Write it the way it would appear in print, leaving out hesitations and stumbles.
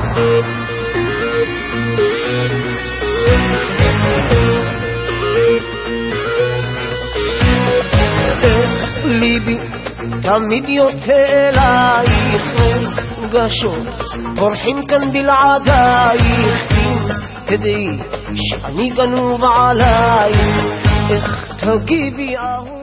ליבי תמיד יוצא אלייך, רגשות פורחים כאן בלעדייך, תדעי שאני גנוב עלייך, איך תגיבי אהוב